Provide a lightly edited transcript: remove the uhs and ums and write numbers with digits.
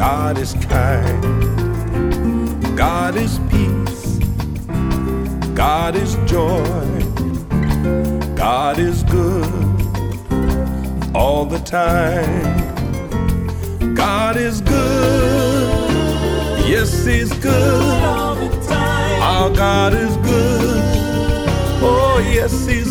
God is kind. God is peace. God is joy. God is good all the time. God is good. Yes, He's good all the time. Our God is good. Oh, yes, He's